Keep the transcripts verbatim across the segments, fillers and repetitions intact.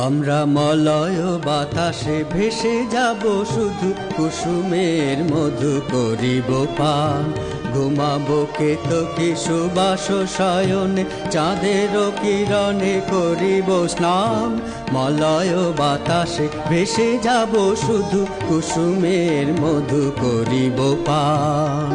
আমরা মলয় বাতাসে ভেসে যাব শুধু কুসুমের মধু করিব পান ঘুমাবো কেতকী সুবাস শয়নে চাঁদের কিরণে করিব স্নান মলয় বাতাসে ভেসে যাব শুধু কুসুমের মধু করিব পান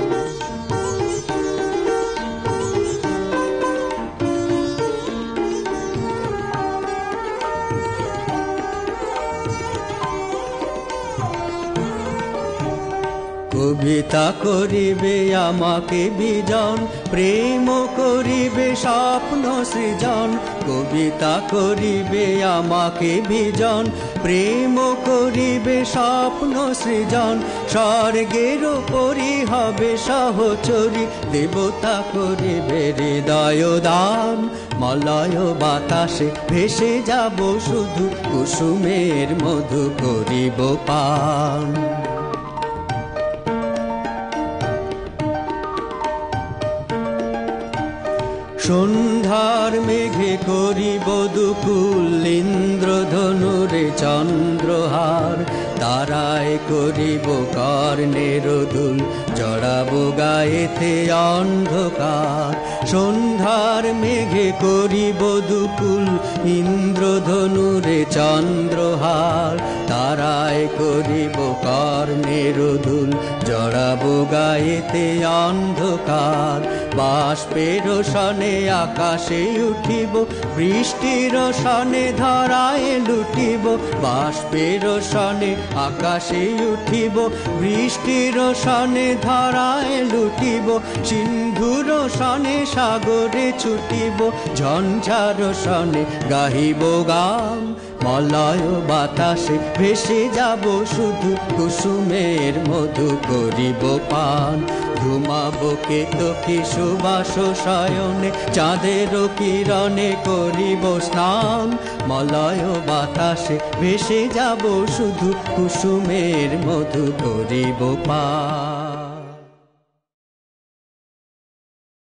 কবিতা করিবে আমাকে বিজন প্রেম করিবে স্বপ্ন সৃজন কবিতা করিবে আমাকে বিজন প্রেম করিবে স্বপ্ন সৃজন স্বর্গের উপরি হবে সহচরী দেবতা করিবে হৃদয় দান মলয় বাতাসে ভেসে যাব শুধু কুসুমের মধু করিব পান সন্ধ্যার মেঘে করিব দুকুল ইন্দ্রধনুরে চন্দ্রহার তারায় করিব কর্ণের দুল জড়াবো গায়েতে অন্ধকার সন্ধ্যার মেঘে করিব দুকুল ইন্দ্রধনুরে চন্দ্রহার তারায় করিব কর্ণের দুল জড়াবো গায়েতে অন্ধকার বাষ্পের সনে আকাশে উঠিব বৃষ্টির সনে ধরায় লুটিব বাষ্পের সনে আকাশে উঠিব বৃষ্টির সনে ধরায় লুটিব সিন্ধুর সনে সাগরে ছুটিব ঝঞ্ঝার সনে গাহিব গান মলয় বাতাসে ভেসে যাব শুধু কুসুমের মধু করিব পান ঘুমাবো কেতকী সুবাস শয়নে চাঁদের কিরণে করিব স্নান মলয় বাতাসে ভেসে যাব শুধু কুসুমের মধু করিব পান।